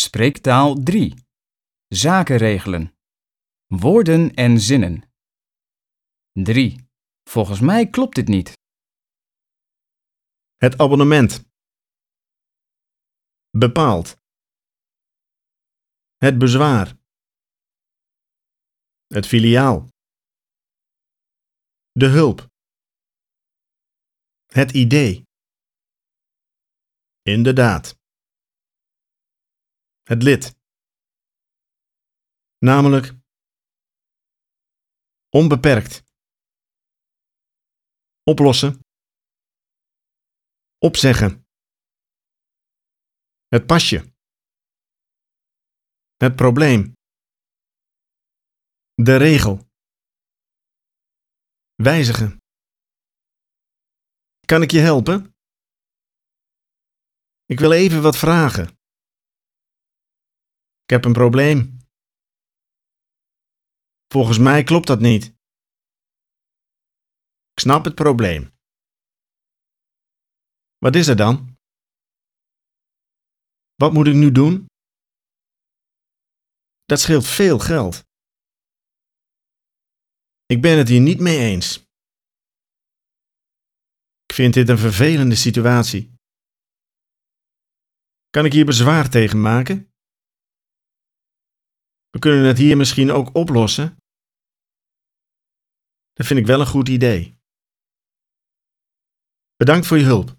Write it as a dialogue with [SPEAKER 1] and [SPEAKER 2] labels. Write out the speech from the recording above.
[SPEAKER 1] Spreektaal 3. Zaken regelen. Woorden en zinnen. 3. Volgens mij klopt dit niet.
[SPEAKER 2] Het abonnement. Bepaald. Het bezwaar. Het filiaal. De hulp. Het idee. Inderdaad. Het lid. Namelijk. Onbeperkt. Oplossen. Opzeggen. Het pasje. Het probleem. De regel. Wijzigen. Kan ik je helpen? Ik wil even wat vragen. Ik heb een probleem. Volgens mij klopt dat niet. Ik snap het probleem. Wat is er dan? Wat moet ik nu doen? Dat scheelt veel geld. Ik ben het hier niet mee eens. Ik vind dit een vervelende situatie. Kan ik hier bezwaar tegen maken? We kunnen het hier misschien ook oplossen. Dat vind ik wel een goed idee. Bedankt voor je hulp.